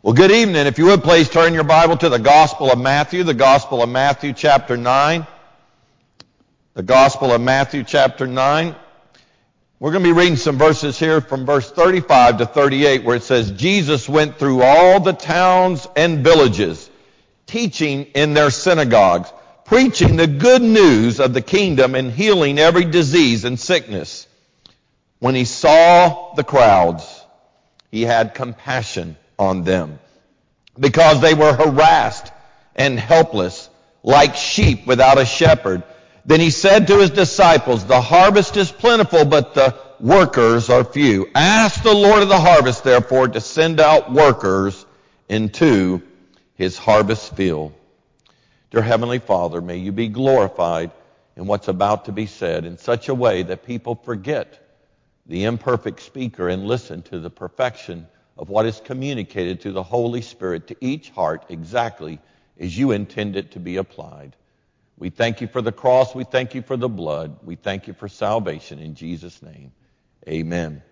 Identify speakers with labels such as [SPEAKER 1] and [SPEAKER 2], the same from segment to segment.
[SPEAKER 1] Well, good evening. If you would, please turn your Bible to the Gospel of Matthew chapter 9. The Gospel of Matthew chapter 9. We're going to be reading some verses here from verse 35 to 38 where it says, Jesus went through all the towns and villages, teaching in their synagogues, preaching the good news of the kingdom and healing every disease and sickness. When he saw the crowds, he had compassion on them, because they were harassed and helpless, like sheep without a shepherd. Then he said to his disciples, the harvest is plentiful, but the workers are few. Ask the Lord of the harvest, therefore, to send out workers into his harvest field. Dear Heavenly Father, may you be glorified in what's about to be said in such a way that people forget the imperfect speaker and listen to the perfection of what is communicated through the Holy Spirit to each heart exactly as you intend it to be applied. We thank you for the cross. We thank you for the blood. We thank you for salvation in Jesus' name. Amen.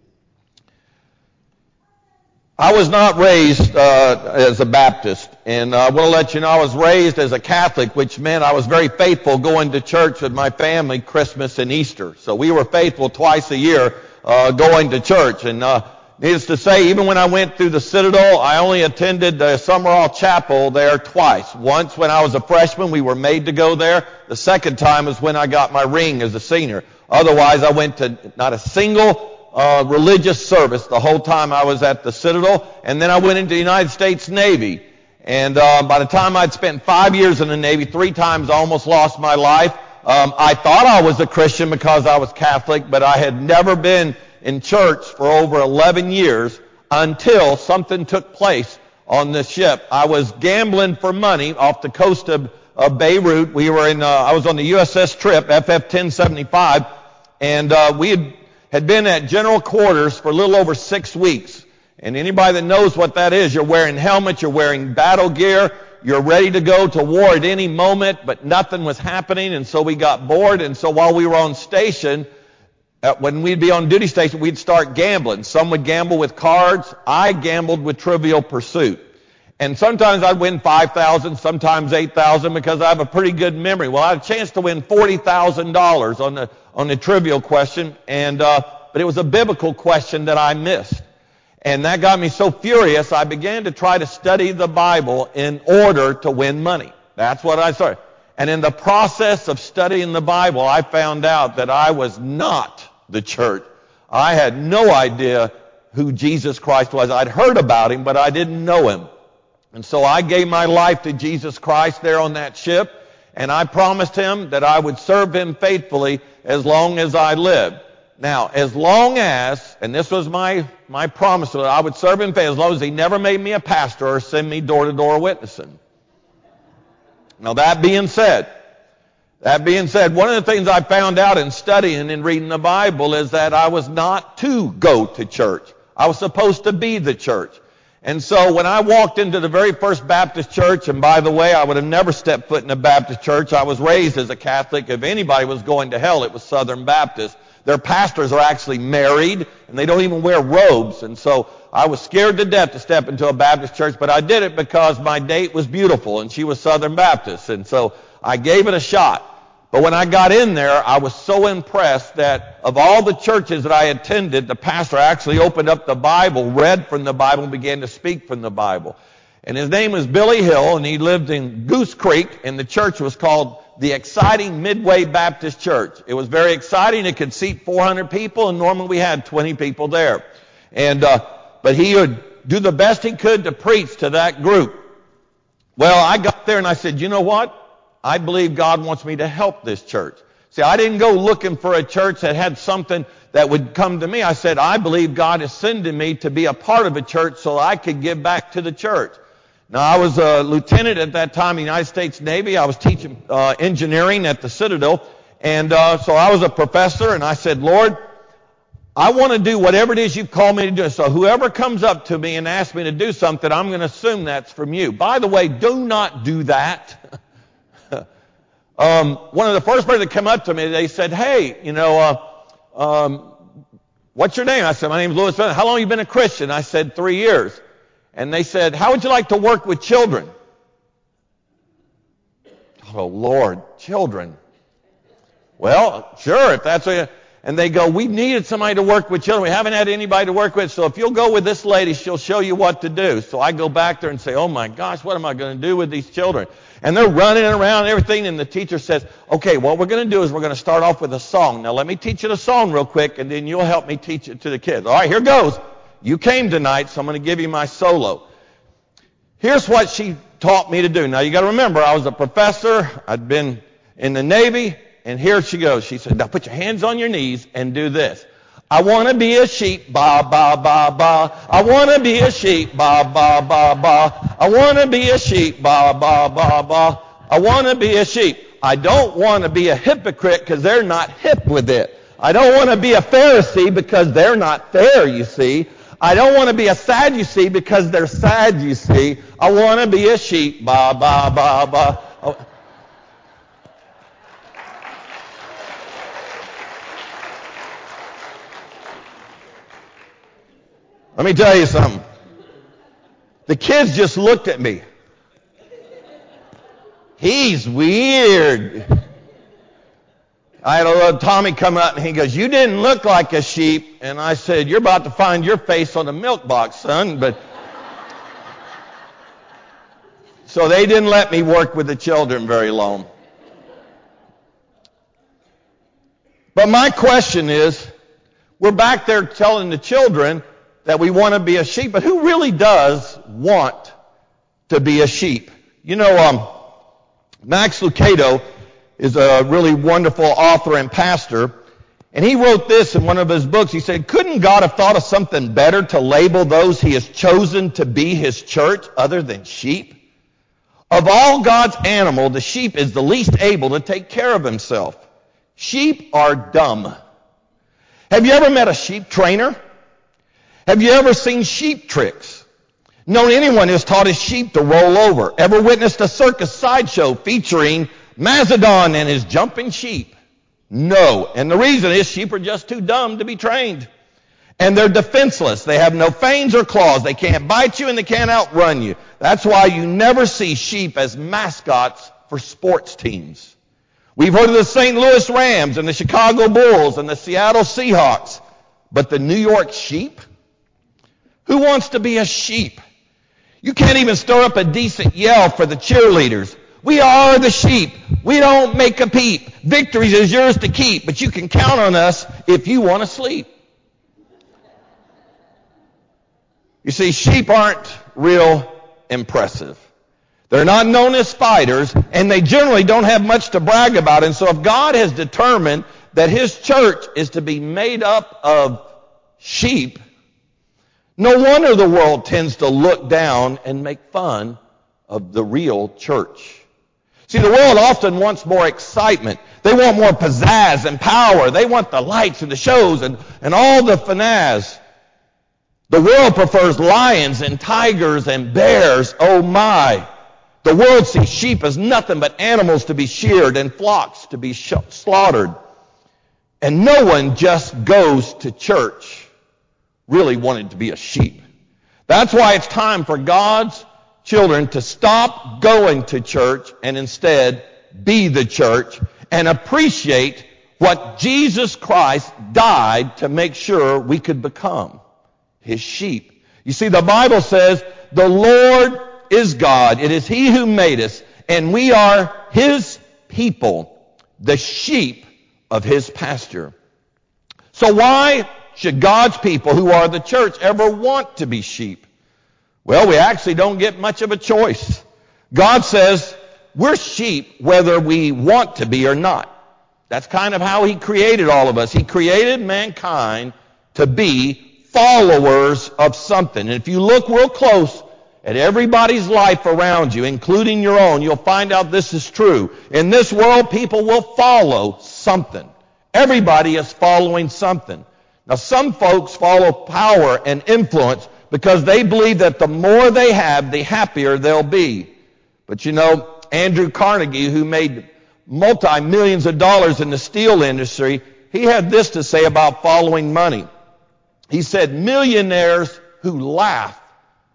[SPEAKER 1] I was not raised as a Baptist, and I want to let you know I was raised as a Catholic, which meant I was very faithful going to church with my family Christmas and Easter. So we were faithful twice a year going to church. And needless to say, even when I went through the Citadel, I only attended the Summerall Chapel there twice. Once when I was a freshman, we were made to go there. The second time was when I got my ring as a senior. Otherwise, I went to not a single religious service the whole time I was at the Citadel. And then I went into the United States Navy. And by the time I'd spent 5 years in the Navy, 3 times I almost lost my life. I thought I was a Christian because I was Catholic, but I had never been in church for over 11 years until something took place on this ship. I was gambling for money off the coast of Beirut. We were I was on the USS Trip, FF 1075, and we had been at general quarters for a little over 6 weeks. And anybody that knows what that is, you're wearing helmets, you're wearing battle gear, you're ready to go to war at any moment, but nothing was happening, and so we got bored. And so while we were on station, when we'd be on duty station, we'd start gambling. Some would gamble with cards. I gambled with Trivial Pursuit. And sometimes I'd win $5,000, sometimes $8,000, because I have a pretty good memory. Well, I had a chance to win $40,000 on the trivial question, but it was a biblical question that I missed. And that got me so furious, I began to try to study the Bible in order to win money. That's what I started. And in the process of studying the Bible, I found out that I was not the church. I had no idea who Jesus Christ was. I'd heard about him, but I didn't know him. And so I gave my life to Jesus Christ there on that ship, and I promised him that I would serve him faithfully as long as I lived. Now, as long as, and this was my promise, that I would serve him faithfully as long as he never made me a pastor or send me door-to-door witnessing. Now, that being said, one of the things I found out in studying and reading the Bible is that I was not to go to church. I was supposed to be the church. And so when I walked into the very first Baptist church, and by the way, I would have never stepped foot in a Baptist church. I was raised as a Catholic. If anybody was going to hell, it was Southern Baptist. Their pastors are actually married, and they don't even wear robes. And so I was scared to death to step into a Baptist church, but I did it because my date was beautiful, and she was Southern Baptist. And so I gave it a shot. But when I got in there, I was so impressed that of all the churches that I attended, the pastor actually opened up the Bible, read from the Bible, and began to speak from the Bible. And his name was Billy Hill, and he lived in Goose Creek, and the church was called the Exciting Midway Baptist Church. It was very exciting. It could seat 400 people, and normally we had 20 people there. And but he would do the best he could to preach to that group. Well, I got there and I said, you know what? I believe God wants me to help this church. See, I didn't go looking for a church that had something that would come to me. I said, I believe God is sending me to be a part of a church so I could give back to the church. Now, I was a lieutenant at that time in the United States Navy. I was teaching engineering at the Citadel. And so I was a professor, and I said, Lord, I want to do whatever it is you've called me to do. So whoever comes up to me and asks me to do something, I'm going to assume that's from you. By the way, do not do that. One of the first person that came up to me, they said, hey, what's your name? I said, my name's Louis Bennett. How long have you been a Christian? I said, 3 years. And they said, how would you like to work with children? Oh, Lord, children. Well, sure, if that's what you... And they go, we needed somebody to work with children. We haven't had anybody to work with, so if you'll go with this lady, she'll show you what to do. So I go back there and say, oh my gosh, what am I going to do with these children? And they're running around and everything, and the teacher says, okay, what we're going to do is we're going to start off with a song. Now let me teach you the song real quick, and then you'll help me teach it to the kids. All right, here goes. You came tonight, so I'm going to give you my solo. Here's what she taught me to do. Now you got to remember, I was a professor. I'd been in the Navy. And here she goes. She said, now put your hands on your knees and do this. I want to be a sheep, ba, ba, ba, ba. I want to be a sheep, ba, ba, ba, ba. I want to be a sheep, ba, ba, ba, ba. I want to be a sheep. I don't want to be a hypocrite because they're not hip with it. I don't want to be a Pharisee because they're not fair, you see. I don't want to be a Sadducee because they're sad, you see. I want to be a sheep, ba, ba, ba, ba. Oh. Let me tell you something. The kids just looked at me. He's weird. I had a little Tommy come up and he goes, you didn't look like a sheep. And I said, you're about to find your face on the milk box, son. But so they didn't let me work with the children very long. But my question is, we're back there telling the children that we want to be a sheep, but who really does want to be a sheep? You know, Max Lucado is a really wonderful author and pastor, and he wrote this in one of his books. He said, couldn't God have thought of something better to label those he has chosen to be his church other than sheep? Of all God's animals, the sheep is the least able to take care of himself. Sheep are dumb. Have you ever met a sheep trainer? Have you ever seen sheep tricks? Known anyone who's taught his sheep to roll over? Ever witnessed a circus sideshow featuring Mazadon and his jumping sheep? No. And the reason is sheep are just too dumb to be trained. And they're defenseless. They have no fangs or claws. They can't bite you and they can't outrun you. That's why you never see sheep as mascots for sports teams. We've heard of the St. Louis Rams and the Chicago Bulls and the Seattle Seahawks. But the New York Sheep? Who wants to be a sheep? You can't even stir up a decent yell for the cheerleaders. We are the sheep. We don't make a peep. Victory is yours to keep, but you can count on us if you want to sleep. You see, sheep aren't real impressive. They're not known as fighters, and they generally don't have much to brag about. And so if God has determined that his church is to be made up of sheep, no wonder the world tends to look down and make fun of the real church. See, the world often wants more excitement. They want more pizzazz and power. They want the lights and the shows and all the finesse. The world prefers lions and tigers and bears. Oh my. The world sees sheep as nothing but animals to be sheared and flocks to be slaughtered. And no one just goes to church really wanted to be a sheep. That's why it's time for God's children to stop going to church and instead be the church and appreciate what Jesus Christ died to make sure we could become his sheep. You see, the Bible says the Lord is God. It is he who made us, and we are his people, the sheep of his pasture. So why should God's people, who are the church, ever want to be sheep? Well, we actually don't get much of a choice. God says we're sheep whether we want to be or not. That's kind of how he created all of us. He created mankind to be followers of something. And if you look real close at everybody's life around you, including your own, you'll find out this is true. In this world, people will follow something. Everybody is following something. Now, some folks follow power and influence because they believe that the more they have, the happier they'll be. But you know, Andrew Carnegie, who made multi-millions of dollars in the steel industry, he had this to say about following money. He said, millionaires who laugh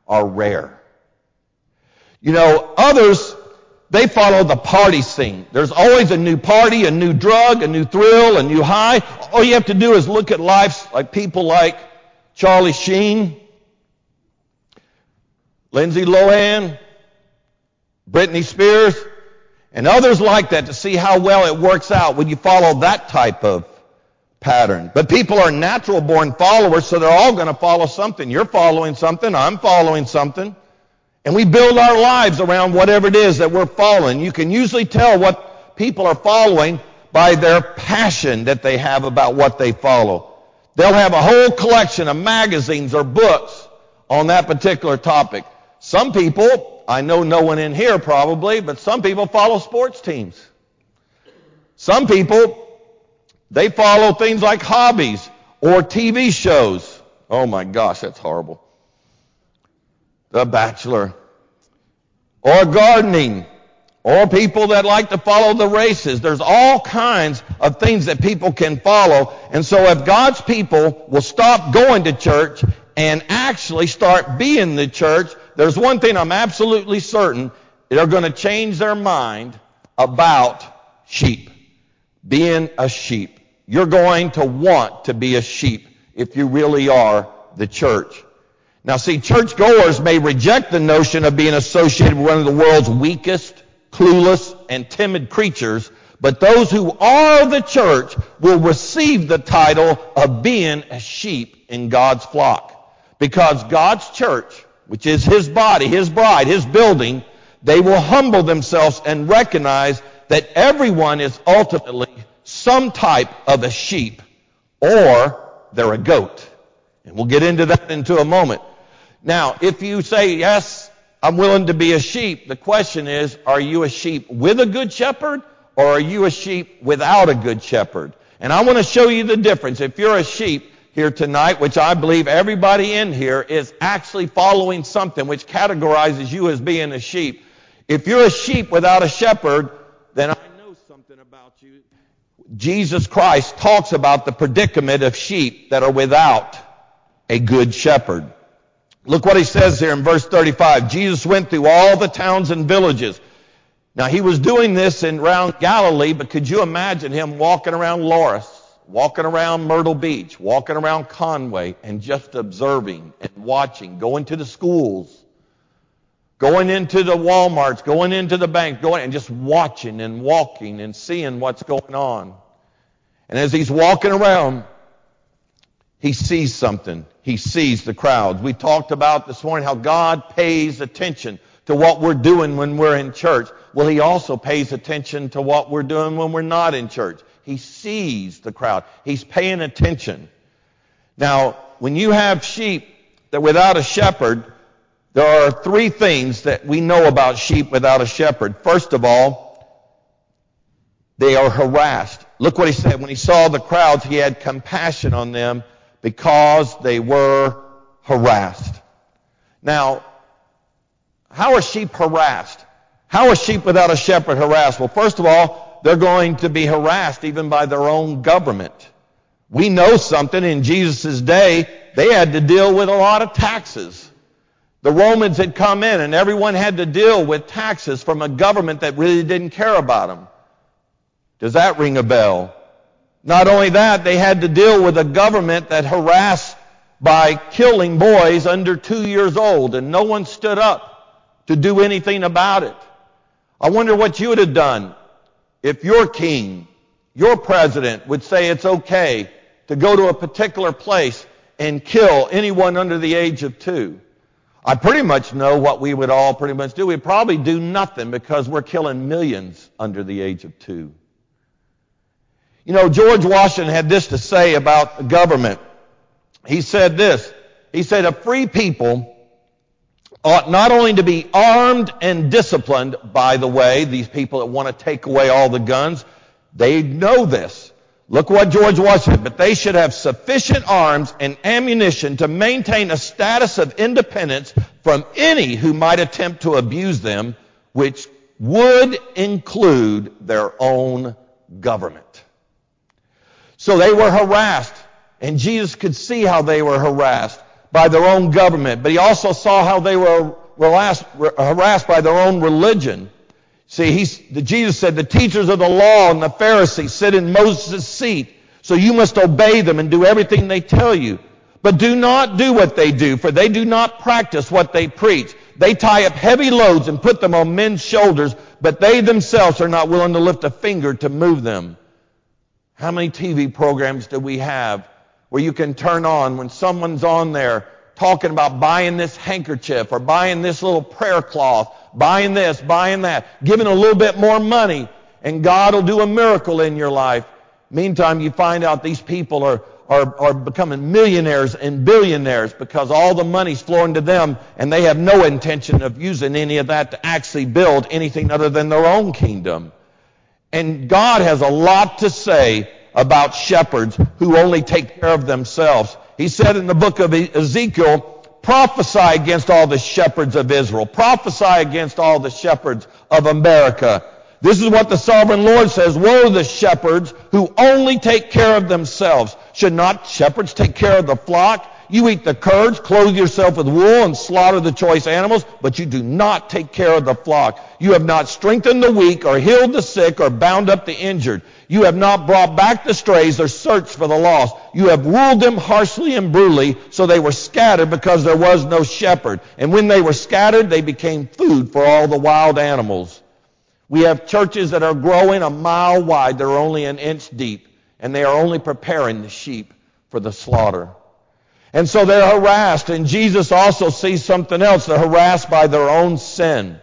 [SPEAKER 1] are rare. You know, others, they follow the party scene. There's always a new party, a new drug, a new thrill, a new high. All you have to do is look at lives like people like Charlie Sheen, Lindsay Lohan, Britney Spears, and others like that to see how well it works out when you follow that type of pattern. But people are natural born followers, so they're all going to follow something. You're following something, I'm following something. And we build our lives around whatever it is that we're following. You can usually tell what people are following by their passion that they have about what they follow. They'll have a whole collection of magazines or books on that particular topic. Some people, I know no one in here probably, but some people follow sports teams. Some people, they follow things like hobbies or TV shows. Oh my gosh, that's horrible. The Bachelor, or gardening, or people that like to follow the races. There's all kinds of things that people can follow. And so if God's people will stop going to church and actually start being the church, there's one thing I'm absolutely certain: they're going to change their mind about sheep, being a sheep. You're going to want to be a sheep if you really are the church. Now see, churchgoers may reject the notion of being associated with one of the world's weakest, clueless, and timid creatures, but those who are the church will receive the title of being a sheep in God's flock. Because God's church, which is His body, His bride, His building, they will humble themselves and recognize that everyone is ultimately some type of a sheep, or they're a goat. And we'll get into that in a moment. Now, if you say, yes, I'm willing to be a sheep, the question is, are you a sheep with a good shepherd, or are you a sheep without a good shepherd? And I want to show you the difference. If you're a sheep here tonight, which I believe everybody in here is actually following something which categorizes you as being a sheep. If you're a sheep without a shepherd, then I know something about you. Jesus Christ talks about the predicament of sheep that are without a good shepherd. Look what he says here in verse 35. Jesus went through all the towns and villages. Now he was doing this around Galilee, but could you imagine him walking around Loris, walking around Myrtle Beach, walking around Conway, and just observing and watching, going to the schools, going into the Walmarts, going into the bank, going and just watching and walking and seeing what's going on. And as he's walking around, he sees something. He sees the crowds. We talked about this morning how God pays attention to what we're doing when we're in church. Well, He also pays attention to what we're doing when we're not in church. He sees the crowd. He's paying attention. Now, when you have sheep that without a shepherd, there are three things that we know about sheep without a shepherd. First of all, they are harassed. Look what he said. When he saw the crowds, he had compassion on them because they were harassed. Now, how are sheep harassed? How are sheep without a shepherd harassed? Well, first of all, they're going to be harassed even by their own government. We know something. In Jesus' day, they had to deal with a lot of taxes. The Romans had come in and everyone had to deal with taxes from a government that really didn't care about them. Does that ring a bell? Not only that, they had to deal with a government that harassed by killing boys under 2 years old, and no one stood up to do anything about it. I wonder what you would have done if your king, your president, would say it's okay to go to a particular place and kill anyone under the age of 2. I pretty much know what we would all pretty much do. We'd probably do nothing because we're killing millions under the age of 2. You know, George Washington had this to say about the government. He said this. He said, a free people ought not only to be armed and disciplined, by the way, these people that want to take away all the guns, they know this. Look what George Washington said, but they should have sufficient arms and ammunition to maintain a status of independence from any who might attempt to abuse them, which would include their own government. So they were harassed, and Jesus could see how they were harassed. by their own government, but he also saw how they were harassed by their own religion. See, Jesus said, the teachers of the law and the Pharisees sit in Moses' seat, so you must obey them and do everything they tell you. But do not do what they do, for they do not practice what they preach. They tie up heavy loads and put them on men's shoulders, but they themselves are not willing to lift a finger to move them. How many TV programs do we have where you can turn on when someone's on there talking about buying this handkerchief or buying this little prayer cloth, buying this, buying that, giving a little bit more money, and God will do a miracle in your life. Meantime, you find out these people are becoming millionaires and billionaires because all the money's flowing to them, and they have no intention of using any of that to actually build anything other than their own kingdom. And God has a lot to say about shepherds who only take care of themselves. He said in the book of Ezekiel, prophesy against all the shepherds of Israel. Prophesy against all the shepherds of America. This is what the sovereign Lord says. Woe to the shepherds who only take care of themselves. Should not shepherds take care of the flock? You eat the curds, clothe yourself with wool, and slaughter the choice animals, but you do not take care of the flock. You have not strengthened the weak, or healed the sick, or bound up the injured. You have not brought back the strays, or searched for the lost. You have ruled them harshly and brutally, so they were scattered because there was no shepherd. And when they were scattered, they became food for all the wild animals. We have churches that are growing a mile wide. They're only an inch deep, and they are only preparing the sheep for the slaughter. And so they're harassed, and Jesus also sees something else. They're harassed by their own sin.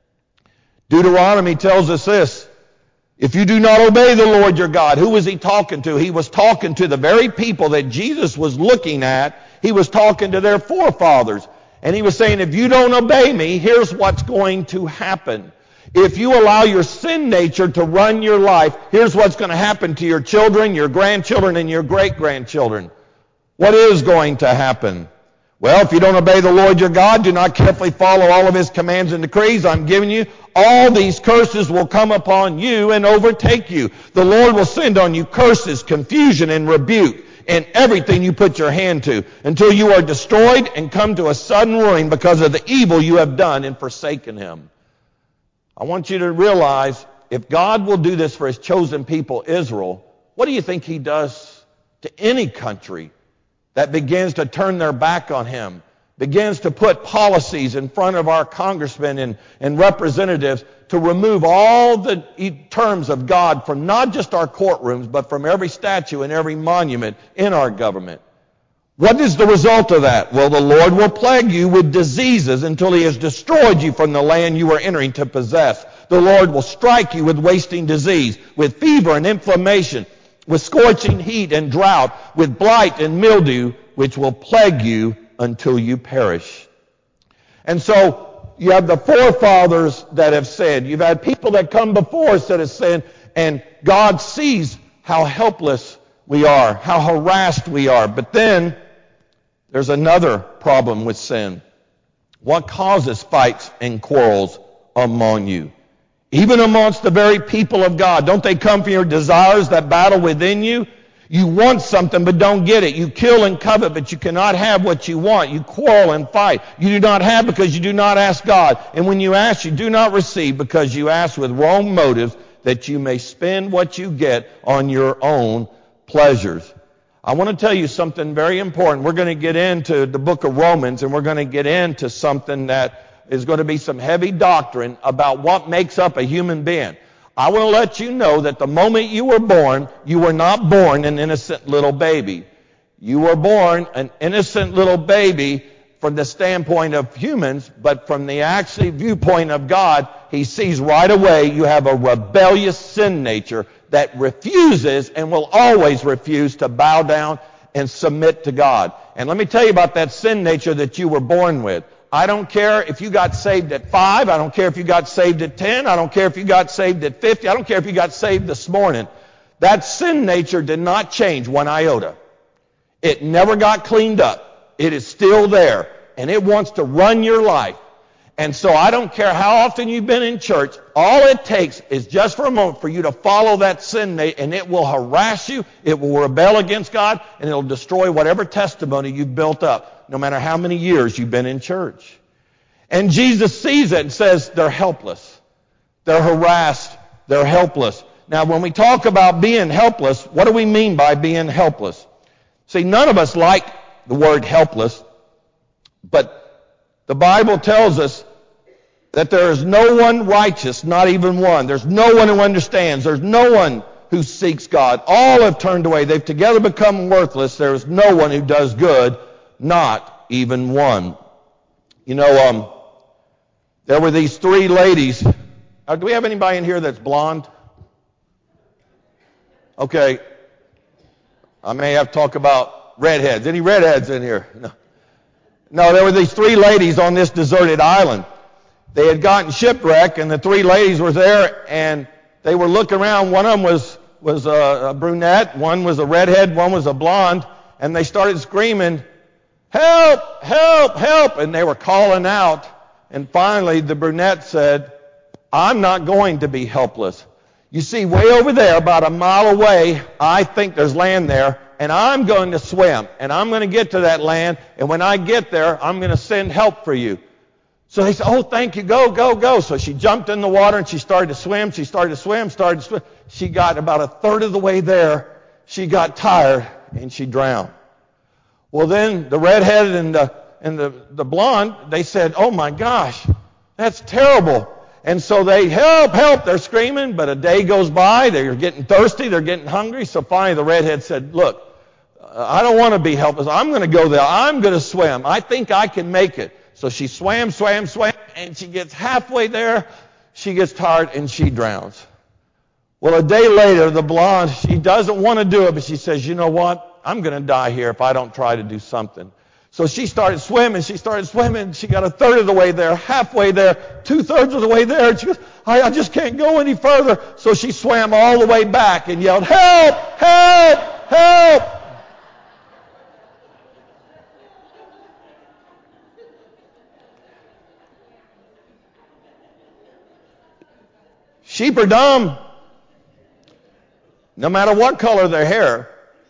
[SPEAKER 1] Deuteronomy tells us this. If you do not obey the Lord your God, who was he talking to? He was talking to the very people that Jesus was looking at. He was talking to their forefathers. And he was saying, if you don't obey me, here's what's going to happen. If you allow your sin nature to run your life, here's what's going to happen to your children, your grandchildren, and your great-grandchildren. What is going to happen? Well, if you don't obey the Lord your God, do not carefully follow all of his commands and decrees I'm giving you, all these curses will come upon you and overtake you. The Lord will send on you curses, confusion, and rebuke, and everything you put your hand to, until you are destroyed and come to a sudden ruin because of the evil you have done and forsaken him. I want you to realize, if God will do this for his chosen people, Israel, what do you think he does to any country that begins to turn their back on him, begins to put policies in front of our congressmen and representatives to remove all the terms of God from not just our courtrooms, but from every statue and every monument in our government? What is the result of that? Well, the Lord will plague you with diseases until he has destroyed you from the land you are entering to possess. The Lord will strike you with wasting disease, with fever and inflammation, with scorching heat and drought, with blight and mildew, which will plague you until you perish. And so you have the forefathers that have sinned. You've had people that come before us that have sinned, and God sees how helpless we are, how harassed we are. But then there's another problem with sin. What causes fights and quarrels among you? Even amongst the very people of God. Don't they come from your desires that battle within you? You want something but don't get it. You kill and covet, but you cannot have what you want. You quarrel and fight. You do not have because you do not ask God. And when you ask, you do not receive because you ask with wrong motives, that you may spend what you get on your own pleasures. I want to tell you something very important. We're going to get into the book of Romans, and we're going to get into something that is going to be some heavy doctrine about what makes up a human being. I want to let you know that the moment you were not born an innocent little baby. You were born an innocent little baby from the standpoint of humans, but from the actual viewpoint of God, he sees right away you have a rebellious sin nature that refuses and will always refuse to bow down and submit to God. And let me tell you about that sin nature that you were born with. I don't care if you got saved at 5. I don't care if you got saved at 10. I don't care if you got saved at 50. I don't care if you got saved this morning. That sin nature did not change one iota. It never got cleaned up. It is still there, and it wants to run your life. And so I don't care how often you've been in church, all it takes is just for a moment for you to follow that sin, and it will harass you, it will rebel against God, and it'll destroy whatever testimony you've built up, no matter how many years you've been in church. And Jesus sees it and says, they're helpless. They're harassed. They're helpless. Now, when we talk about being helpless, what do we mean by being helpless? See, none of us like the word helpless, but the Bible tells us that there is no one righteous, not even one. There's no one who understands. There's no one who seeks God. All have turned away. They've together become worthless. There is no one who does good, not even one. You know, there were these three ladies. Do we have anybody in here that's blonde? Okay. I may have to talk about redheads. Any redheads in here? No, there were these three ladies on this deserted island. They had gotten shipwrecked, and the three ladies were there, and they were looking around. One of them was a brunette, one was a redhead, one was a blonde, and they started screaming, "Help! Help! Help!" And they were calling out, and finally the brunette said, "I'm not going to be helpless. You see, way over there, about a mile away, I think there's land there, and I'm going to swim, and I'm going to get to that land, and when I get there, I'm going to send help for you." So they said, "Oh, thank you, go, go, go." So she jumped in the water, and she started to swim. She started to swim. She got about a third of the way there. She got tired, and she drowned. Well, then the redhead and the blonde, they said, "Oh, my gosh, that's terrible." And so they, "Help, help," they're screaming, but a day goes by, they're getting thirsty, they're getting hungry, so finally the redhead said, "Look, I don't want to be helpless, I'm going to go there, I'm going to swim, I think I can make it." So she swam, and she gets halfway there, she gets tired, and she drowns. Well, a day later, the blonde, she doesn't want to do it, but she says, "You know what, I'm going to die here if I don't try to do something." So she started swimming, she got a third of the way there, halfway there, 2/3 of the way there, and she goes, I just can't go any further. So she swam all the way back and yelled, "Help! Help! Help!" Sheep are dumb. No matter what color their hair,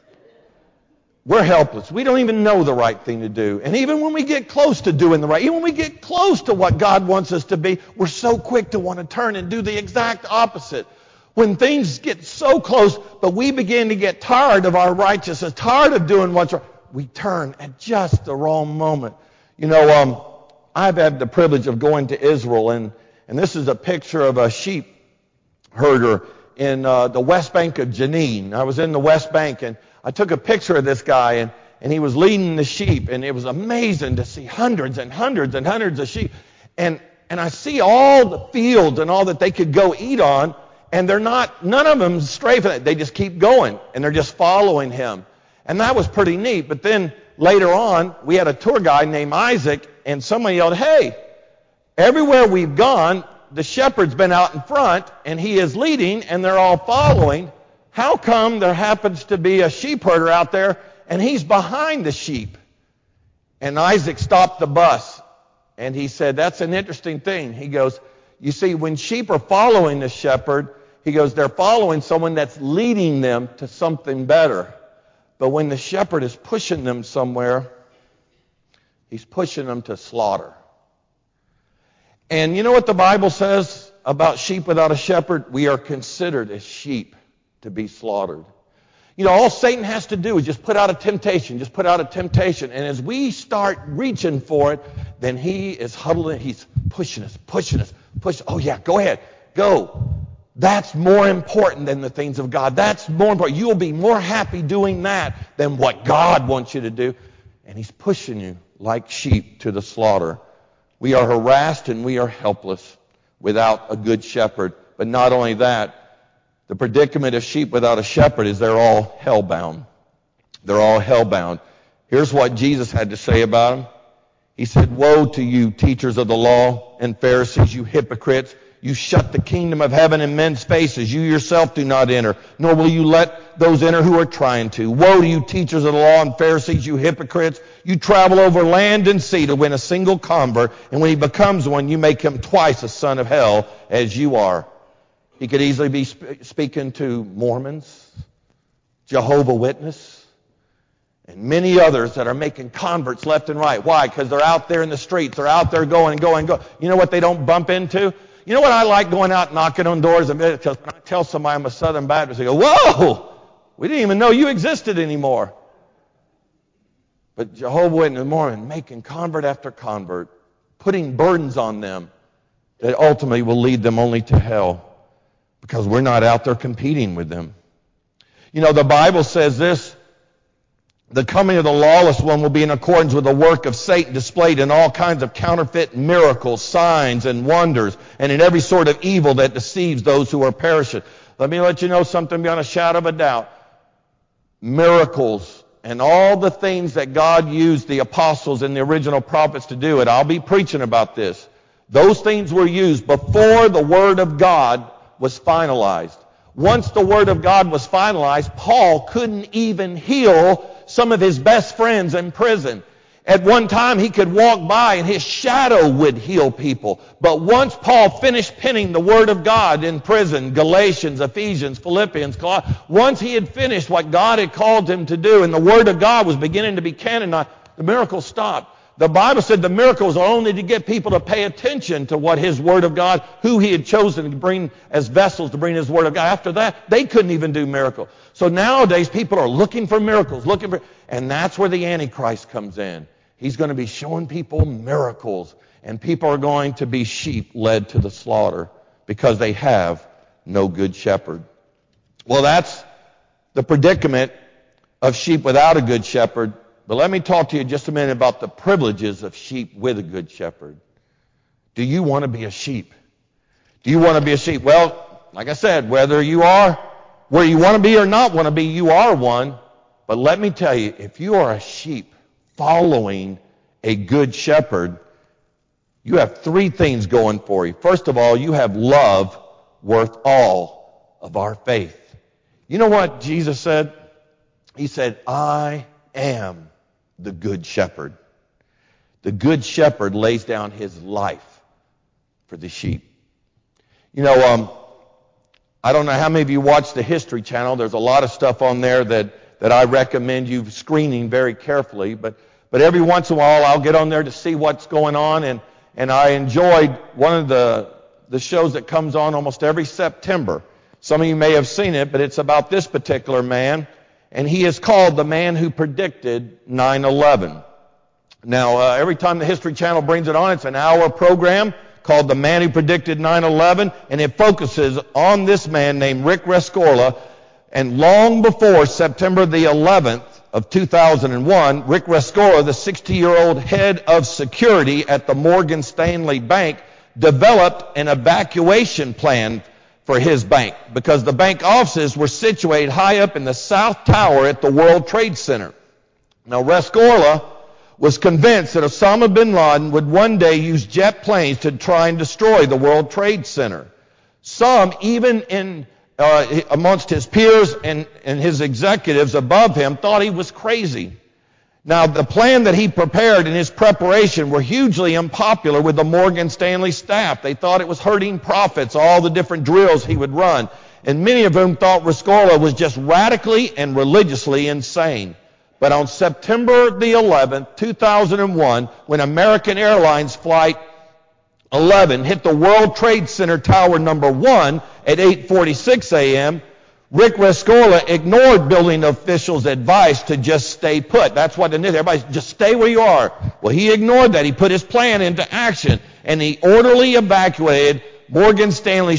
[SPEAKER 1] we're helpless. We don't even know the right thing to do. And even when we get close to doing the right, even when we get close to what God wants us to be, we're so quick to want to turn and do the exact opposite. When things get so close, but we begin to get tired of our righteousness, tired of doing what's right, we turn at just the wrong moment. You know, I've had the privilege of going to Israel, and this is a picture of a sheep herder in the West Bank of Jenin. I was in the West Bank, and I took a picture of this guy, and he was leading the sheep, and it was amazing to see hundreds and hundreds and hundreds of sheep. And I see all the fields and all that they could go eat on, and none of them stray from it. They just keep going, and they're just following him. And that was pretty neat. But then later on, we had a tour guide named Isaac, and someone yelled, "Hey, everywhere we've gone, the shepherd's been out in front, and he is leading, and they're all following. How come there happens to be a sheep herder out there, and he's behind the sheep?" And Isaac stopped the bus, and he said, "That's an interesting thing." He goes, "You see, when sheep are following the shepherd," he goes, "they're following someone that's leading them to something better. But when the shepherd is pushing them somewhere, he's pushing them to slaughter." And you know what the Bible says about sheep without a shepherd? We are considered as sheep to be slaughtered. You know, all Satan has to do is just put out a temptation, And as we start reaching for it, then he is huddling, he's pushing us. "Oh yeah, go ahead, go. That's more important than the things of God. That's more important. You'll be more happy doing that than what God wants you to do." And he's pushing you like sheep to the slaughter. We are harassed and we are helpless without a good shepherd. But not only that, the predicament of sheep without a shepherd is they're all hellbound. They're all hellbound. Here's what Jesus had to say about them. He said, "Woe to you, teachers of the law and Pharisees, you hypocrites! You shut the kingdom of heaven in men's faces. You yourself do not enter, nor will you let those enter who are trying to. Woe to you, teachers of the law and Pharisees, you hypocrites. You travel over land and sea to win a single convert, and when he becomes one, you make him twice a son of hell as you are. He could easily be speaking to Mormons, Jehovah's Witnesses, and many others that are making converts left and right. Why? Because they're out there in the streets. They're out there going. You know what they don't bump into? You know what I like going out knocking on doors? Because when I tell somebody I'm a Southern Baptist, they go, whoa, we didn't even know you existed anymore. But Jehovah's Witnesses and Mormon making convert after convert, putting burdens on them that ultimately will lead them only to hell because we're not out there competing with them. You know, the Bible says this, the coming of the lawless one will be in accordance with the work of Satan displayed in all kinds of counterfeit miracles, signs, and wonders, and in every sort of evil that deceives those who are perishing. Let me let you know something beyond a shadow of a doubt. Miracles and all the things that God used the apostles and the original prophets to do, and I'll be preaching about this, those things were used before the Word of God was finalized. Once the Word of God was finalized, Paul couldn't even heal some of his best friends in prison. At one time, he could walk by and his shadow would heal people. But once Paul finished penning the Word of God in prison, Galatians, Ephesians, Philippians, Colossians, once he had finished what God had called him to do and the Word of God was beginning to be canonized, the miracle stopped. The Bible said the miracles are only to get people to pay attention to what His Word of God, who He had chosen to bring as vessels to bring His Word of God. After that, they couldn't even do miracles. So nowadays, people are looking for miracles, and that's where the Antichrist comes in. He's going to be showing people miracles, and people are going to be sheep led to the slaughter because they have no good shepherd. Well, that's the predicament of sheep without a good shepherd. But let me talk to you just a minute about the privileges of sheep with a good shepherd. Do you want to be a sheep? Do you want to be a sheep? Well, like I said, whether you are where you want to be or not want to be, you are one. But let me tell you, if you are a sheep following a good shepherd, you have three things going for you. First of all, you have love worth all of our faith. You know what Jesus said? He said, I am the good shepherd. The good shepherd lays down his life for the sheep. You know, I don't know how many of you watch the History Channel. There's a lot of stuff on there that I recommend you screening very carefully. But every once in a while I'll get on there to see what's going on. And I enjoyed one of the shows that comes on almost every September. Some of you may have seen it, but it's about this particular man. And he is called the man who predicted 9/11. Now, every time the History Channel brings it on, it's an hour program called The Man Who Predicted 9/11, and it focuses on this man named Rick Rescorla. And long before September the 11th of 2001, Rick Rescorla, the 60-year-old head of security at the Morgan Stanley Bank, developed an evacuation plan for his bank, because the bank offices were situated high up in the South Tower at the World Trade Center. Now, Rescorla was convinced that Osama bin Laden would one day use jet planes to try and destroy the World Trade Center. Some, even amongst his peers and his executives above him, thought he was crazy. Now, the plan that he prepared and his preparation were hugely unpopular with the Morgan Stanley staff. They thought it was hurting profits, all the different drills he would run. And many of them thought Rescorla was just radically and religiously insane. But on September the 11th, 2001, when American Airlines Flight 11 hit the World Trade Center Tower number 1 at 8:46 a.m., Rick Rescorla ignored building officials' advice to just stay put. That's what it is. Everybody just stay where you are. Well, he ignored that. He put his plan into action, and he orderly evacuated Morgan Stanley's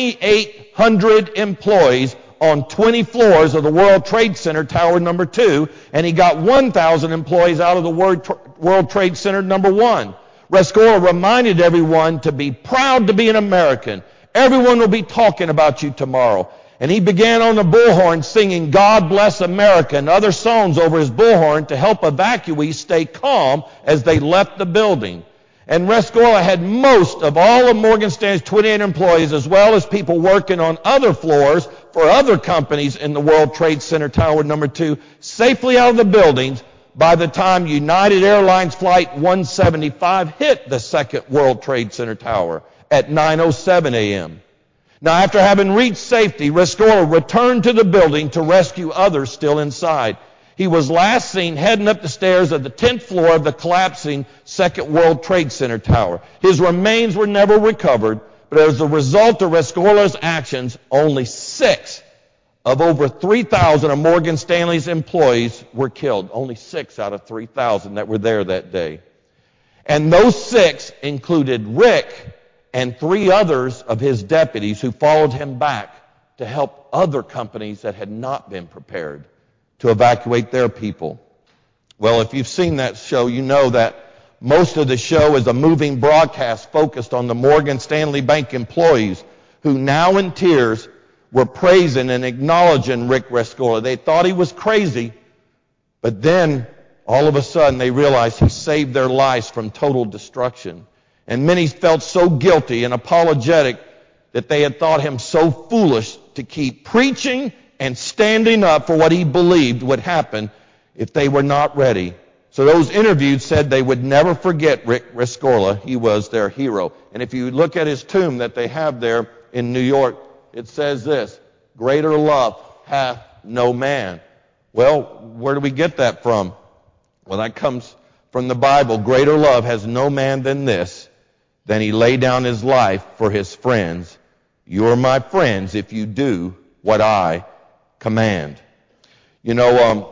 [SPEAKER 1] 2,800 employees on 20 floors of the World Trade Center Tower number 2, and he got 1,000 employees out of the World Trade Center number 1. Rescorla reminded everyone to be proud to be an American. Everyone will be talking about you tomorrow. And he began on the bullhorn singing God Bless America and other songs over his bullhorn to help evacuees stay calm as they left the building. And Rescorla had most of all of Morgan Stanley's 28 employees, as well as people working on other floors for other companies in the World Trade Center Tower number 2, safely out of the buildings by the time United Airlines Flight 175 hit the second World Trade Center Tower at 9:07 a.m. Now, after having reached safety, Rescorla returned to the building to rescue others still inside. He was last seen heading up the stairs of the 10th floor of the collapsing Second World Trade Center Tower. His remains were never recovered, but as a result of Rescorla's actions, only 6 of over 3,000 of Morgan Stanley's employees were killed. Only 6 out of 3,000 that were there that day. And those 6 included Rick and 3 others of his deputies who followed him back to help other companies that had not been prepared to evacuate their people. Well, if you've seen that show, you know that most of the show is a moving broadcast focused on the Morgan Stanley Bank employees who now in tears were praising and acknowledging Rick Rescorla. They thought he was crazy, but then all of a sudden they realized he saved their lives from total destruction. And many felt so guilty and apologetic that they had thought him so foolish to keep preaching and standing up for what he believed would happen if they were not ready. So those interviewed said they would never forget Rick Rescorla. He was their hero. And if you look at his tomb that they have there in New York, it says this: greater love hath no man. Well, where do we get that from? Well, that comes from the Bible. Greater love has no man than this, than he lay down his life for his friends. You are my friends if you do what I command. You know,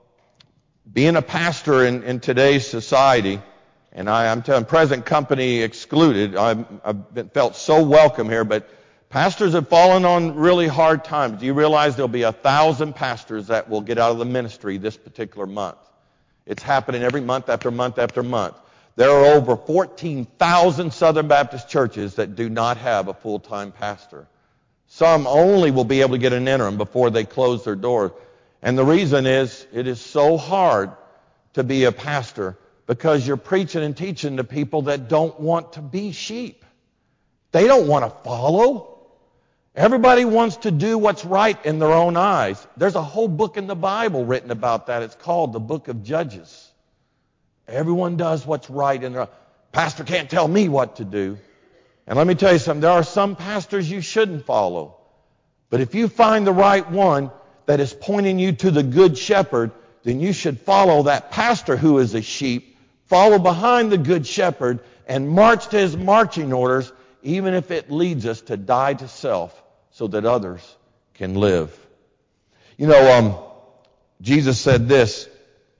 [SPEAKER 1] being a pastor in today's society, and I'm telling present company excluded, I've felt so welcome here, but pastors have fallen on really hard times. Do you realize there'll be 1,000 pastors that will get out of the ministry this particular month? It's happening every month after month after month. There are over 14,000 Southern Baptist churches that do not have a full-time pastor. Some only will be able to get an interim before they close their doors. And the reason is, it is so hard to be a pastor because you're preaching and teaching to people that don't want to be sheep. They don't want to follow. Everybody wants to do what's right in their own eyes. There's a whole book in the Bible written about that. It's called the Book of Judges. Everyone does what's right in their own. Pastor can't tell me what to do. And let me tell you something, there are some pastors you shouldn't follow. But if you find the right one that is pointing you to the good shepherd, then you should follow that pastor who is a sheep, follow behind the good shepherd, and march to his marching orders, even if it leads us to die to self so that others can live. You know, Jesus said this.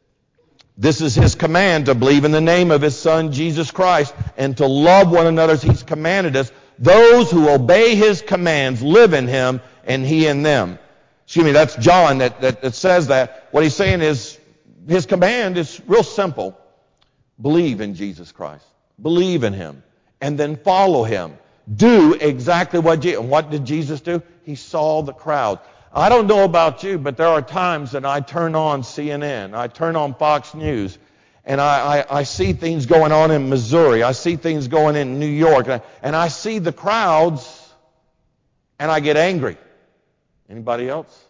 [SPEAKER 1] This is his command, to believe in the name of his Son, Jesus Christ, and to love one another as he's commanded us. Those who obey his commands live in him, and he in them. Excuse me, that's John that says that. What he's saying is, his command is real simple. Believe in Jesus Christ. Believe in him. And then follow him. Do exactly what Jesus... And what did Jesus do? He saw the crowd. I don't know about you, but there are times that I turn on CNN, I turn on Fox News, and I see things going on in Missouri, I see things going in New York, and I see the crowds, and I get angry. Anybody else?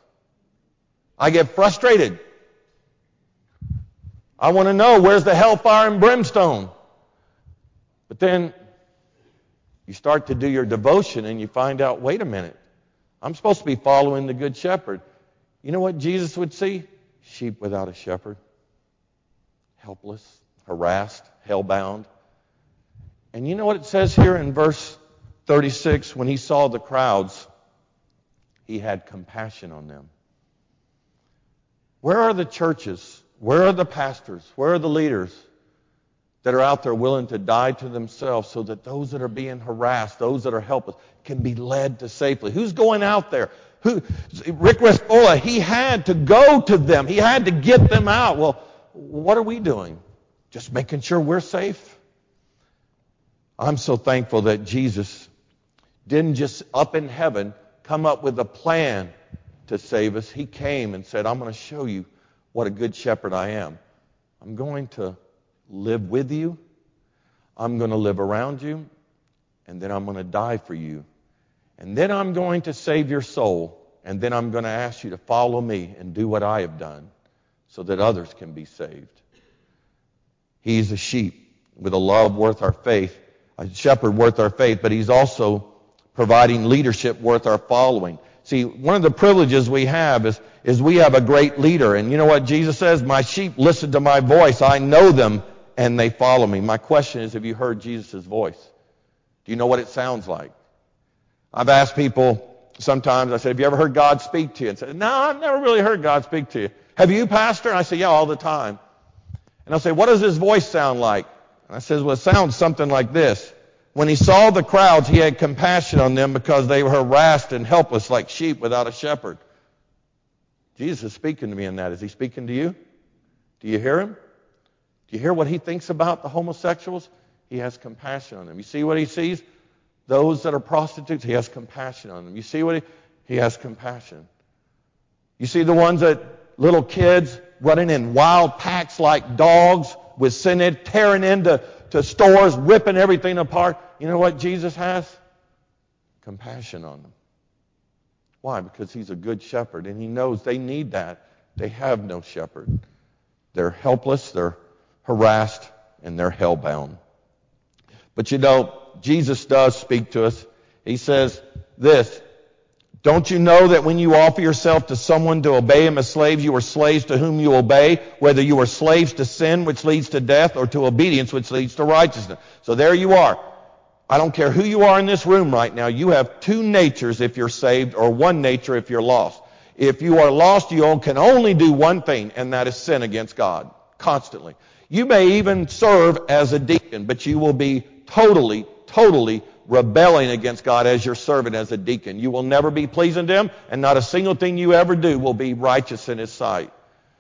[SPEAKER 1] I get frustrated. I want to know, where's the hellfire and brimstone? But then you start to do your devotion and you find out, wait a minute. I'm supposed to be following the Good Shepherd. You know what Jesus would see? Sheep without a shepherd. Helpless, harassed, hell-bound. And you know what it says here in verse 36? When he saw the crowds, he had compassion on them. Where are the churches? Where are the pastors? Where are the leaders that are out there willing to die to themselves so that those that are being harassed, those that are helpless, can be led to safely? Who's going out there? Rick Rescorla, he had to go to them. He had to get them out. Well, what are we doing? Just making sure we're safe? I'm so thankful that Jesus didn't just up in heaven come up with a plan to save us. He came and said, I'm going to show you what a good shepherd I am. I'm going to live with you. I'm going to live around you, and then I'm going to die for you. And then I'm going to save your soul, and then I'm going to ask you to follow me and do what I have done so that others can be saved. He's a sheep with a love worth our faith, a shepherd worth our faith, but he's also providing leadership worth our following. See, one of the privileges we have is we have a great leader. And you know what Jesus says? My sheep listen to my voice. I know them, and they follow me. My question is, have you heard Jesus' voice? Do you know what it sounds like? I've asked people sometimes, I said, have you ever heard God speak to you? And said, no, I've never really heard God speak to you. Have you, Pastor? And I say, yeah, all the time. And I'll say, what does his voice sound like? And I says, well, it sounds something like this. When he saw the crowds, he had compassion on them because they were harassed and helpless like sheep without a shepherd. Jesus is speaking to me in that. Is he speaking to you? Do you hear him? Do you hear what he thinks about the homosexuals? He has compassion on them. You see what he sees? Those that are prostitutes, he has compassion on them. You see what he has compassion. You see the ones that little kids running in wild packs like dogs with sin, tearing into stores, ripping everything apart. You know what Jesus has? Compassion on them. Why? Because he's a good shepherd, and he knows they need that. They have no shepherd. They're helpless, they're harassed, and they're hell-bound. But you know, Jesus does speak to us. He says this, don't you know that when you offer yourself to someone to obey him as slaves, you are slaves to whom you obey, whether you are slaves to sin, which leads to death, or to obedience, which leads to righteousness. So there you are. I don't care who you are in this room right now. You have two natures if you're saved, or one nature if you're lost. If you are lost, you can only do one thing, and that is sin against God, constantly. You may even serve as a deacon, but you will be totally rebelling against God as your servant, as a deacon. You will never be pleasing to him, and not a single thing you ever do will be righteous in his sight.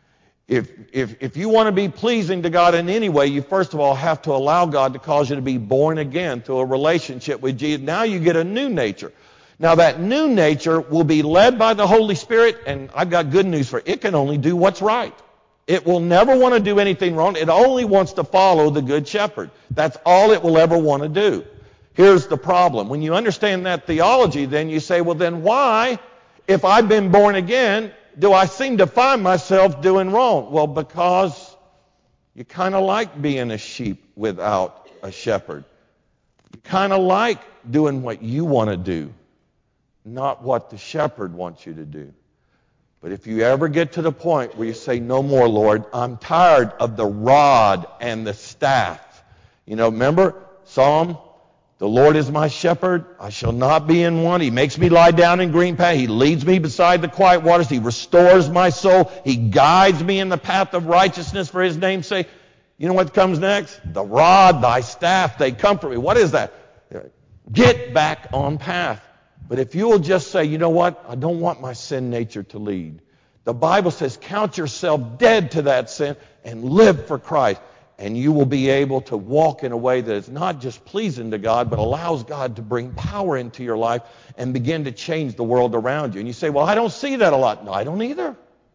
[SPEAKER 1] If you want to be pleasing to God in any way, you first of all have to allow God to cause you to be born again through a relationship with Jesus. Now you get a new nature. Now that new nature will be led by the Holy Spirit, and I've got good news for it. It can only do what's right. It will never want to do anything wrong. It only wants to follow the Good Shepherd. That's all it will ever want to do. Here's the problem. When you understand that theology, then you say, well, then why, if I've been born again, do I seem to find myself doing wrong? Well, because you kind of like being a sheep without a shepherd. You kind of like doing what you want to do, not what the shepherd wants you to do. But if you ever get to the point where you say, no more, Lord, I'm tired of the rod and the staff. You know, remember Psalm, the Lord is my shepherd, I shall not be in want. He makes me lie down in green pastures. He leads me beside the quiet waters. He restores my soul. He guides me in the path of righteousness for his name's sake. You know what comes next? The rod, thy staff, they comfort me. What is that? Get back on path. But if you will just say, you know what? I don't want my sin nature to lead. The Bible says, count yourself dead to that sin and live for Christ. And you will be able to walk in a way that is not just pleasing to God, but allows God to bring power into your life and begin to change the world around you. And you say, well, I don't see that a lot. No, I don't either.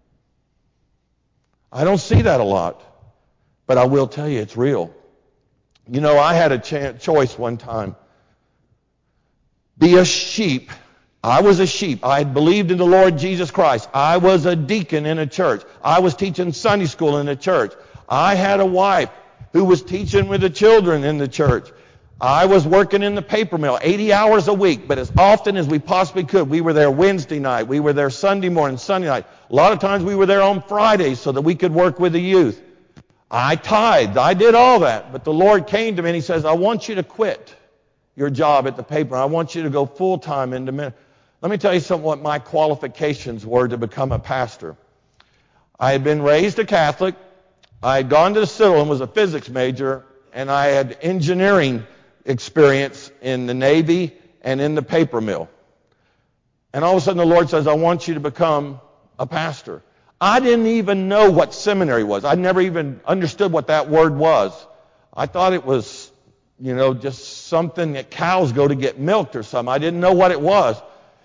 [SPEAKER 1] I don't see that a lot. But I will tell you, it's real. You know, I had a choice one time. Be a sheep. I was a sheep. I had believed in the Lord Jesus Christ. I was a deacon in a church. I was teaching Sunday school in a church. I had a wife who was teaching with the children in the church. I was working in the paper mill 80 hours a week, but as often as we possibly could. We were there Wednesday night. We were there Sunday morning, Sunday night. A lot of times we were there on Fridays so that we could work with the youth. I tithed. I did all that. But the Lord came to me and he says, I want you to quit your job at the paper. I want you to go full-time into ministry. Let me tell you something what my qualifications were to become a pastor. I had been raised a Catholic. I had gone to the Citadel and was a physics major, and I had engineering experience in the Navy and in the paper mill. And all of a sudden the Lord says, I want you to become a pastor. I didn't even know what seminary was. I never even understood what that word was. I thought it was, you know, just something that cows go to get milked or something. I didn't know what it was.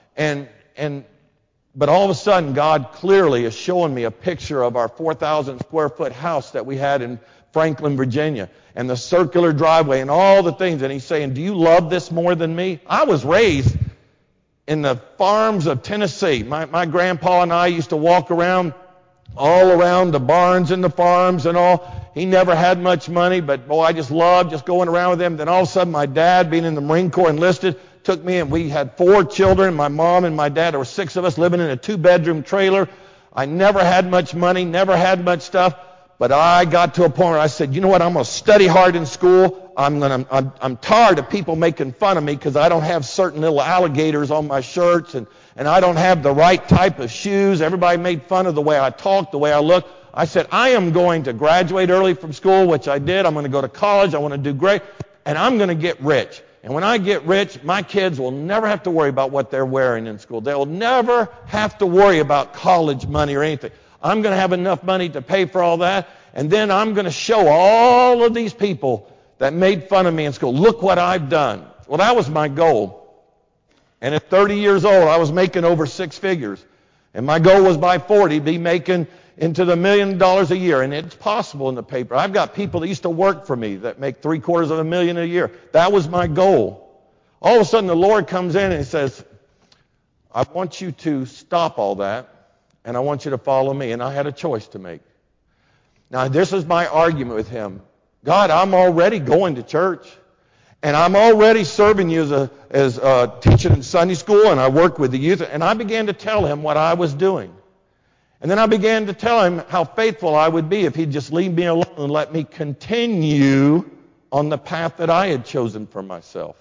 [SPEAKER 1] But all of a sudden, God clearly is showing me a picture of our 4,000 square foot house that we had in Franklin, Virginia, and the circular driveway and all the things. And he's saying, do you love this more than me? I was raised in the farms of Tennessee. My grandpa and I used to walk around all around the barns and the farms and all. He never had much money, but boy, I just loved just going around with him. Then all of a sudden, my dad, being in the Marine Corps enlisted, took me, and we had 4 children, my mom and my dad. There were 6 of us living in a 2-bedroom trailer. I never had much money, never had much stuff, but I got to a point where I said, you know what, I'm going to study hard in school. I'm tired of people making fun of me because I don't have certain little alligators on my shirts, and I don't have the right type of shoes. Everybody made fun of the way I talked, the way I looked. I said, I am going to graduate early from school, which I did. I'm going to go to college. I want to do great, and I'm going to get rich. And when I get rich, my kids will never have to worry about what they're wearing in school. They'll never have to worry about college money or anything. I'm going to have enough money to pay for all that, and then I'm going to show all of these people that made fun of me in school, look what I've done. Well, that was my goal. And at 30 years old, I was making over 6 figures. And my goal was by 40, be making into the $1 million a year. And it's possible in the paper. I've got people that used to work for me that make $750,000 a year. That was my goal. All of a sudden, the Lord comes in and he says, I want you to stop all that, and I want you to follow me. And I had a choice to make. Now, this is my argument with him. God, I'm already going to church, and I'm already serving you as teaching in Sunday school, and I work with the youth. And I began to tell him what I was doing. And then I began to tell him how faithful I would be if he'd just leave me alone and let me continue on the path that I had chosen for myself.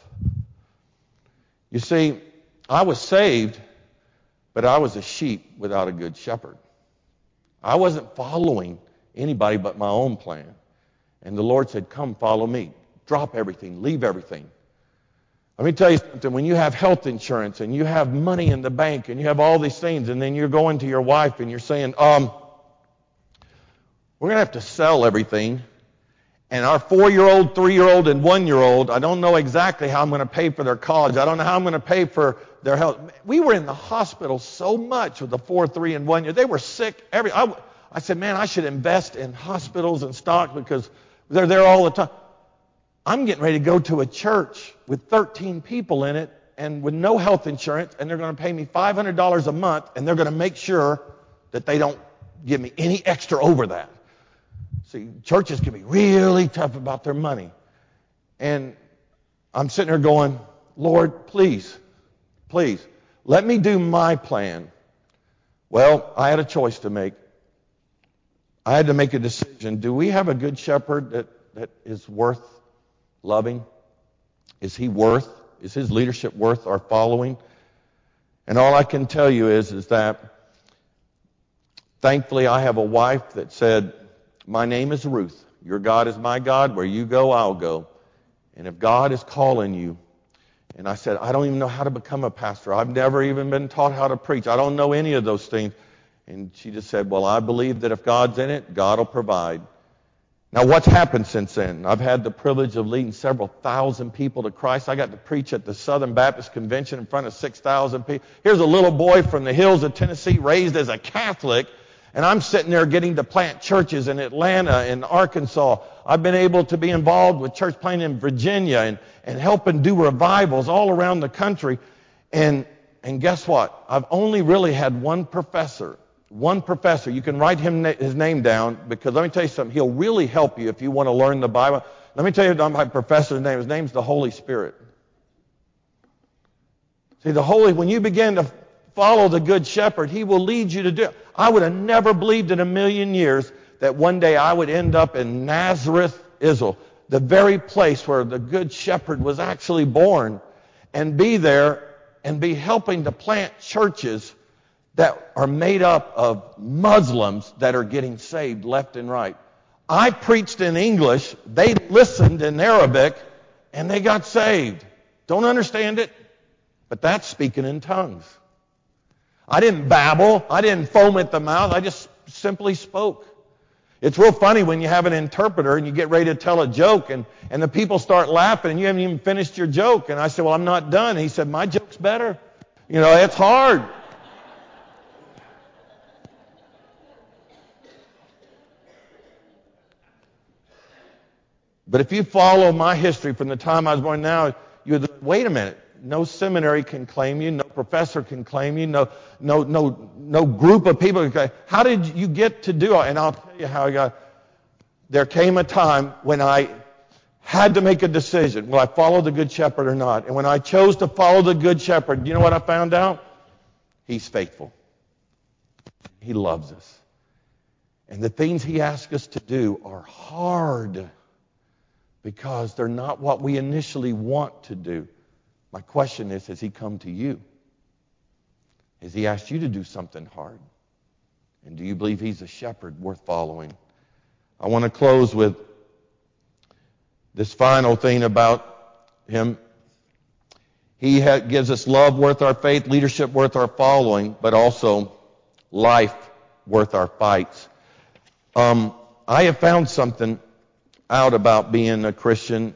[SPEAKER 1] You see, I was saved, but I was a sheep without a good shepherd. I wasn't following anybody but my own plan. And the Lord said, come follow me. Drop everything. Leave everything. Let me tell you something. When you have health insurance and you have money in the bank and you have all these things, and then you're going to your wife and you're saying, we're going to have to sell everything. And our 4-year-old, 3-year-old, and 1-year-old, I don't know exactly how I'm going to pay for their college. I don't know how I'm going to pay for their health. We were in the hospital so much with the 4, 3, and 1 year. They were sick. I said, man, I should invest in hospitals and stock because they're there all the time. I'm getting ready to go to a church with 13 people in it and with no health insurance, and they're going to pay me $500 a month, and they're going to make sure that they don't give me any extra over that. See, churches can be really tough about their money. And I'm sitting there going, Lord, please, let me do my plan. Well, I had a choice to make. I had to make a decision. Do we have a good shepherd that is worth loving? Is his leadership worth our following? And all I can tell you is that thankfully I have a wife that said, my name is Ruth. Your God is my God. Where you go, I'll go. And if God is calling you, and I said, I don't even know how to become a pastor. I've never even been taught how to preach. I don't know any of those things. And she just said, well, I believe that if God's in it, God will provide. Now, what's happened since then? I've had the privilege of leading several thousand people to Christ. I got to preach at the Southern Baptist Convention in front of 6,000 people. Here's a little boy from the hills of Tennessee raised as a Catholic, and I'm sitting there getting to plant churches in Atlanta and Arkansas. I've been able to be involved with church planting in Virginia and helping do revivals all around the country. And guess what? I've only really had one professor. You can write his name down, because let me tell you something. He'll really help you if you want to learn the Bible. Let me tell you my professor's name. His name's the Holy Spirit. See, when you begin to follow the Good Shepherd, he will lead you to do it. I would have never believed in a million years that one day I would end up in Nazareth, Israel, the very place where the Good Shepherd was actually born, and be there and be helping to plant churches that are made up of Muslims that are getting saved left and right. I preached in English, they listened in Arabic, and they got saved. Don't understand it, but that's speaking in tongues. I didn't babble, I didn't foam at the mouth, I just simply spoke. It's real funny when you have an interpreter and you get ready to tell a joke and the people start laughing and you haven't even finished your joke. And I said, well, I'm not done. And he said, my joke's better. You know, it's hard. But if you follow my history from the time I was born now, you would, wait a minute. No seminary can claim you. No professor can claim you. No group of people can claim. How did you get to do it? And I'll tell you how I got. There came a time when I had to make a decision. Will I follow the Good Shepherd or not? And when I chose to follow the Good Shepherd, you know what I found out? He's faithful. He loves us. And the things he asks us to do are hard because they're not what we initially want to do. My question is, has he come to you? Has he asked you to do something hard? And do you believe he's a shepherd worth following? I want to close with this final thing about him. He gives us love worth our faith, leadership worth our following, but also life worth our fights. I have found something out about being a Christian.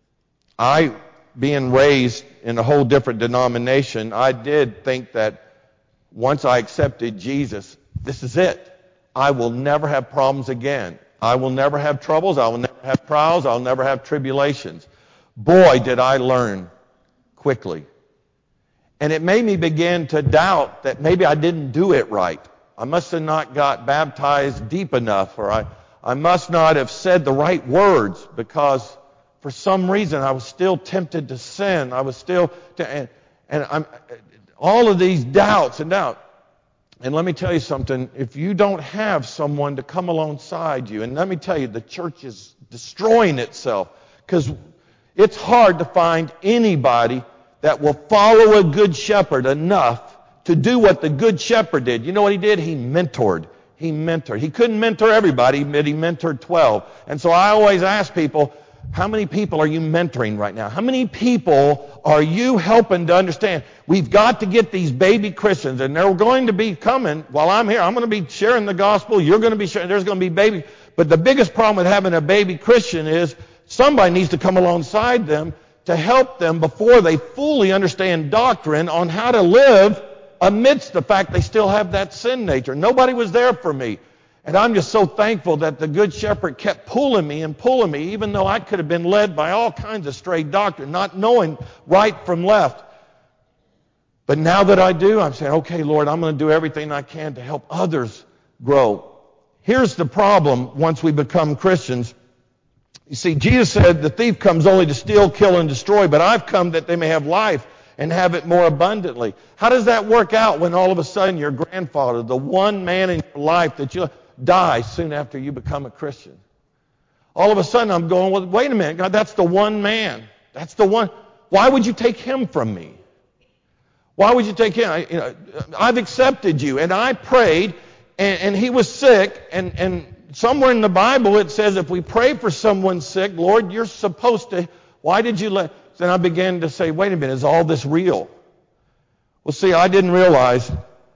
[SPEAKER 1] Being raised in a whole different denomination, I did think that once I accepted Jesus, this is it. I will never have problems again. I will never have troubles. I will never have trials. I'll never have tribulations. Boy, did I learn quickly. And it made me begin to doubt that maybe I didn't do it right. I must have not got baptized deep enough, or I must not have said the right words, because for some reason I was still tempted to sin. I was still, and I'm all of these doubts and doubt. And let me tell you something, if you don't have someone to come alongside you, and let me tell you, the church is destroying itself, because it's hard to find anybody that will follow a good shepherd enough to do what the good shepherd did. You know what he did? He mentored. He couldn't mentor everybody, but he mentored 12. And so I always ask people, how many people are you mentoring right now? How many people are you helping to understand? We've got to get these baby Christians, and they're going to be coming while I'm here. I'm going to be sharing the gospel. You're going to be sharing. There's going to be baby. But the biggest problem with having a baby Christian is somebody needs to come alongside them to help them before they fully understand doctrine on how to live amidst the fact they still have that sin nature. Nobody was there for me. And I'm just so thankful that the Good Shepherd kept pulling me, even though I could have been led by all kinds of stray doctrine, not knowing right from left. But now that I do, I'm saying, okay, Lord, I'm going to do everything I can to help others grow. Here's the problem once we become Christians. You see, Jesus said, the thief comes only to steal, kill, and destroy, but I've come that they may have life and have it more abundantly. How does that work out when all of a sudden your grandfather, the one man in your life that you die soon after you become a Christian? All of a sudden I'm going, well, wait a minute, God, that's the one man. That's the one. Why would you take him from me? Why would you take him? I've accepted you. And I prayed, and he was sick, and somewhere in the Bible it says if we pray for someone sick, Lord, you're supposed to, why did you let... Then I began to say, wait a minute, is all this real? Well, see, I didn't realize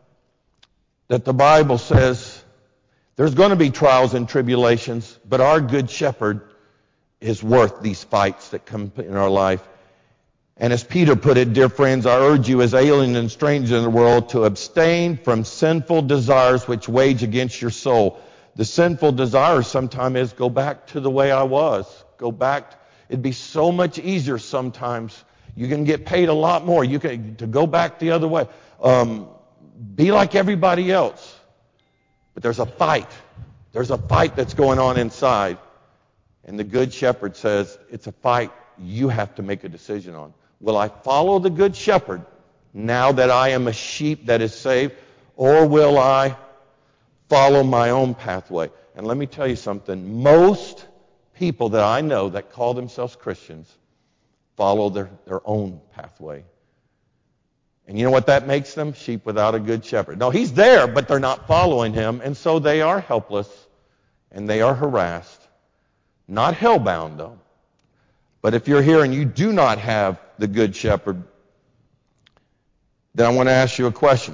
[SPEAKER 1] that the Bible says there's going to be trials and tribulations, but our good shepherd is worth these fights that come in our life. And as Peter put it, dear friends, I urge you as aliens and strangers in the world to abstain from sinful desires which wage against your soul. The sinful desire sometimes is go back to the way I was. Go back. It'd be so much easier sometimes. You can get paid a lot more. You can to go back the other way. Be like everybody else. But there's a fight. There's a fight that's going on inside. And the Good Shepherd says it's a fight you have to make a decision on. Will I follow the Good Shepherd now that I am a sheep that is saved? Or will I follow my own pathway? And let me tell you something. Most people that I know that call themselves Christians follow their own pathway. And you know what that makes them? Sheep without a good shepherd. No, he's there, but they're not following him, and so they are helpless, and they are harassed. Not hellbound, though. But if you're here and you do not have the good shepherd, then I want to ask you a question.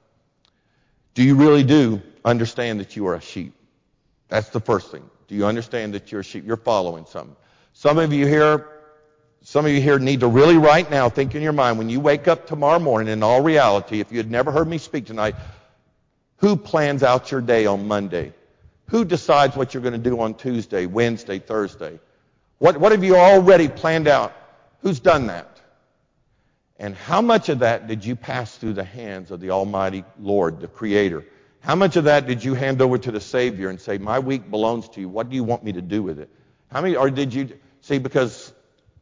[SPEAKER 1] Do you really do understand that you are a sheep? That's the first thing. Do you understand that you're a sheep? You're following something. Some of you here need to really right now think in your mind, when you wake up tomorrow morning, in all reality, if you had never heard me speak tonight, who plans out your day on Monday? Who decides what you're going to do on Tuesday, Wednesday, Thursday? What have you already planned out? Who's done that? And how much of that did you pass through the hands of the Almighty Lord, the Creator? How much of that did you hand over to the Savior and say, my week belongs to you. What do you want me to do with it? How many, or did you, see, because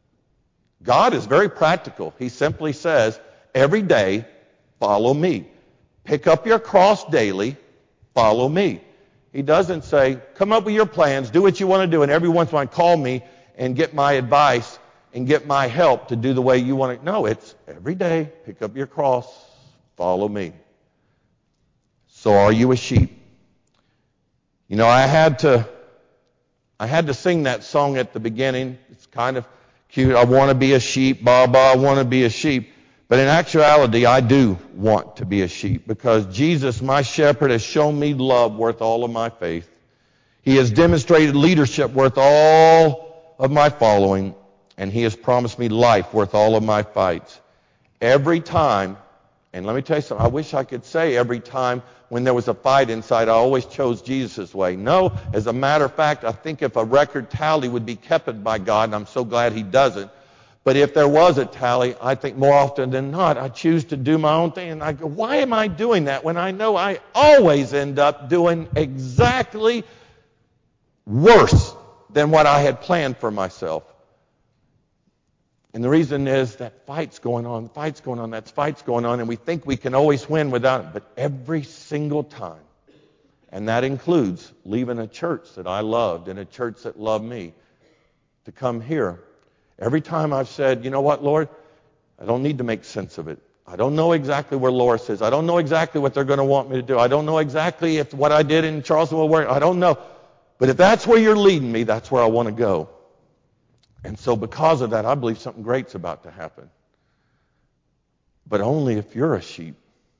[SPEAKER 1] God is very practical. He simply says, every day, follow me. Pick up your cross daily, follow me. He doesn't say, come up with your plans, do what you want to do, and every once in a while call me and get my advice and get my help to do the way you want it. No, it's every day, pick up your cross, follow me. So are you a sheep? You know, I had to sing that song at the beginning. It's kind of cute. I want to be a sheep, Baba, I want to be a sheep. But in actuality, I do want to be a sheep because Jesus, my shepherd, has shown me love worth all of my faith. He has demonstrated leadership worth all of my following, and he has promised me life worth all of my fights. Every time, and let me tell you something, I wish I could say every time when there was a fight inside, I always chose Jesus' way. No, as a matter of fact, I think if a record tally would be kept by God, and I'm so glad he doesn't, but if there was a tally, I think more often than not, I choose to do my own thing. And I go, why am I doing that when I know I always end up doing exactly worse than what I had planned for myself? And the reason is that fight's going on, that fight's going on, and we think we can always win without it. But every single time, and that includes leaving a church that I loved and a church that loved me to come here, every time I've said, you know what, Lord, I don't need to make sense of it. I don't know exactly where Laura says. I don't know exactly what they're going to want me to do. I don't know exactly if what I did in Charleston will work. I don't know. But if that's where you're leading me, that's where I want to go. And so because of that, I believe something great's about to happen. But only if you're a sheep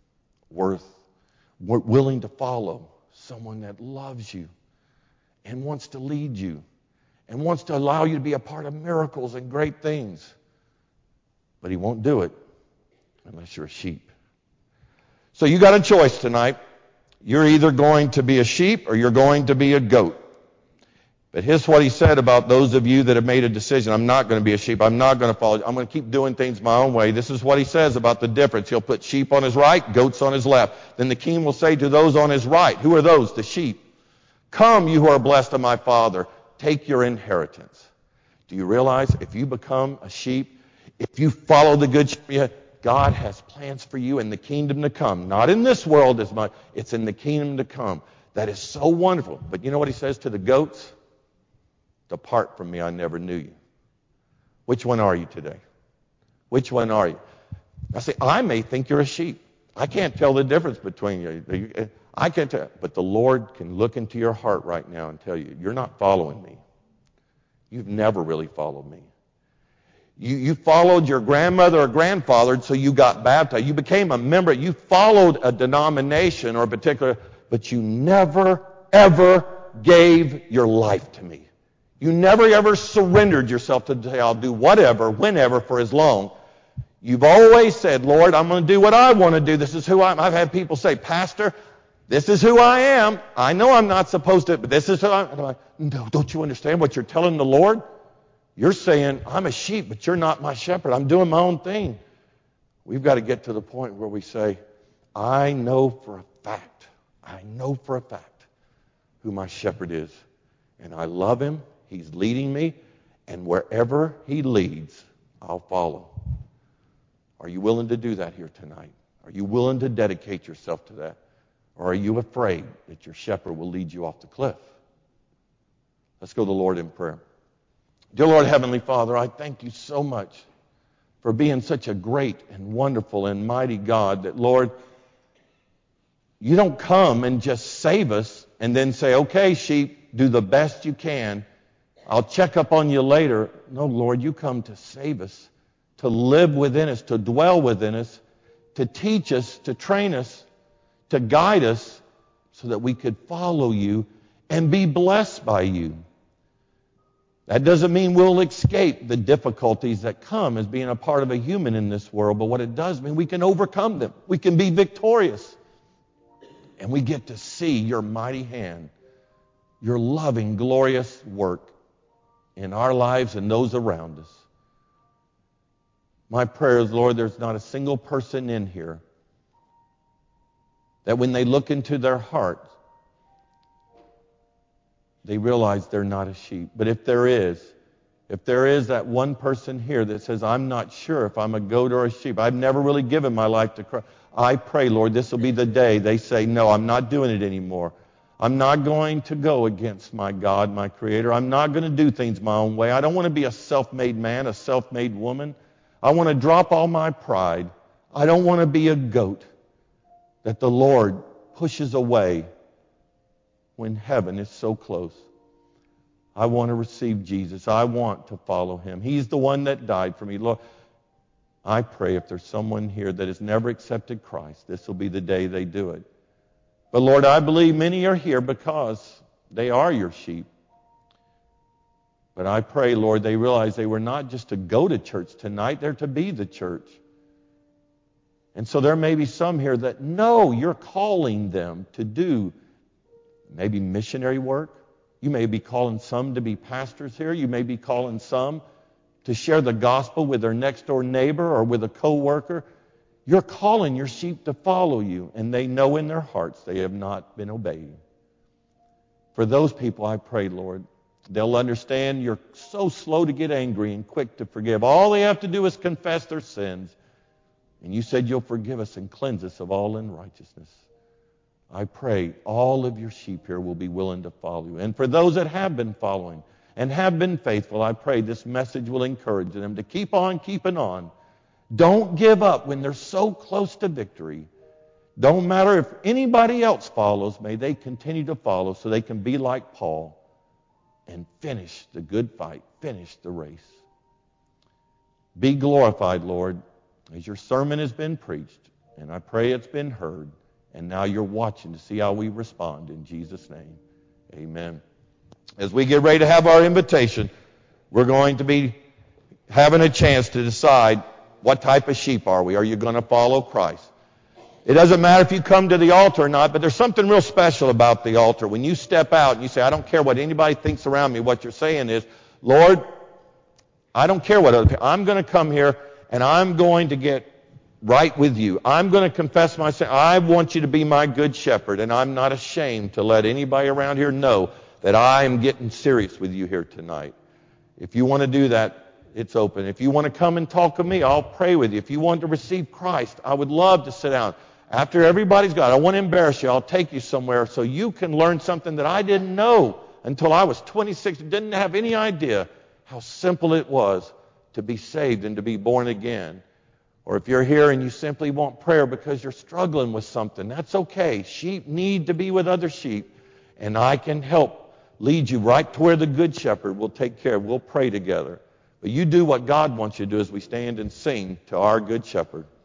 [SPEAKER 1] willing to follow someone that loves you and wants to lead you and wants to allow you to be a part of miracles and great things. But he won't do it unless you're a sheep. So you got a choice tonight. You're either going to be a sheep or you're going to be a goat. But here's what he said about those of you that have made a decision. I'm not going to be a sheep. I'm not going to follow. I'm going to keep doing things my own way. This is what he says about the difference. He'll put sheep on his right, goats on his left. Then the king will say to those on his right, who are those? The sheep. Come, you who are blessed of my Father. Take your inheritance. Do you realize if you become a sheep, if you follow the good shepherd, God has plans for you in the kingdom to come. Not in this world as much. It's in the kingdom to come. That is so wonderful. But you know what he says to the goats? Depart from me, I never knew you. Which one are you today? Which one are you? I say, I may think you're a sheep. I can't tell the difference between you. I can't tell. But the Lord can look into your heart right now and tell you, you're not following me. You've never really followed me. You followed your grandmother or grandfather, so you got baptized. You became a member. You followed a denomination or a particular, but you never, ever gave your life to me. You never, ever surrendered yourself to say, I'll do whatever, whenever, for as long. You've always said, Lord, I'm going to do what I want to do. This is who I am. I've had people say, Pastor, this is who I am. I know I'm not supposed to, but this is who I am. I'm like, no, don't you understand what you're telling the Lord? You're saying, I'm a sheep, but you're not my shepherd. I'm doing my own thing. We've got to get to the point where we say, I know for a fact who my shepherd is. And I love him. He's leading me. And wherever he leads, I'll follow. Are you willing to do that here tonight? Are you willing to dedicate yourself to that? Or are you afraid that your shepherd will lead you off the cliff? Let's go to the Lord in prayer. Dear Lord, Heavenly Father, I thank you so much for being such a great and wonderful and mighty God that, Lord, you don't come and just save us and then say, okay, sheep, do the best you can. I'll check up on you later. No, Lord, you come to save us, to live within us, to dwell within us, to teach us, to train us, to guide us so that we could follow you and be blessed by you. That doesn't mean we'll escape the difficulties that come as being a part of a human in this world, but what it does mean we can overcome them. We can be victorious. And we get to see your mighty hand, your loving, glorious work in our lives and those around us. My prayer is, Lord, there's not a single person in here that when they look into their heart, they realize they're not a sheep. But if there is that one person here that says, I'm not sure if I'm a goat or a sheep, I've never really given my life to Christ, I pray, Lord, this will be the day they say, no, I'm not doing it anymore. I'm not going to go against my God, my Creator. I'm not going to do things my own way. I don't want to be a self-made man, a self-made woman. I want to drop all my pride. I don't want to be a goat that the Lord pushes away when heaven is so close. I want to receive Jesus. I want to follow Him. He's the one that died for me. Lord, I pray if there's someone here that has never accepted Christ, this will be the day they do it. But Lord, I believe many are here because they are your sheep. But I pray, Lord, they realize they were not just to go to church tonight, they're to be the church. And so there may be some here that know you're calling them to do maybe missionary work. You may be calling some to be pastors here. You may be calling some to share the gospel with their next door neighbor or with a coworker. You're calling your sheep to follow you, and they know in their hearts they have not been obeying. For those people, I pray, Lord, they'll understand you're so slow to get angry and quick to forgive. All they have to do is confess their sins. And you said you'll forgive us and cleanse us of all unrighteousness. I pray all of your sheep here will be willing to follow you. And for those that have been following and have been faithful, I pray this message will encourage them to keep on keeping on. Don't give up when they're so close to victory. Don't matter if anybody else follows, may they continue to follow so they can be like Paul and finish the good fight, finish the race. Be glorified, Lord, as your sermon has been preached, and I pray it's been heard, and now you're watching to see how we respond in Jesus' name. Amen. As we get ready to have our invitation, we're going to be having a chance to decide what type of sheep are we. Are you going to follow Christ? It doesn't matter if you come to the altar or not, but there's something real special about the altar. When you step out and you say, I don't care what anybody thinks around me, what you're saying is, Lord, I don't care what other people, I'm going to come here and I'm going to get right with you. I'm going to confess my sin. I want you to be my good shepherd, and I'm not ashamed to let anybody around here know that I am getting serious with you here tonight. If you want to do that, it's open. If you want to come and talk to me, I'll pray with you. If you want to receive Christ, I would love to sit down. After everybody's gone, I won't embarrass you. I'll take you somewhere so you can learn something that I didn't know until I was 26. Didn't have any idea how simple it was to be saved and to be born again. Or if you're here and you simply want prayer because you're struggling with something, that's okay. Sheep need to be with other sheep, and I can help lead you right to where the good shepherd will take care of. We'll pray together. But you do what God wants you to do as we stand and sing to our good shepherd.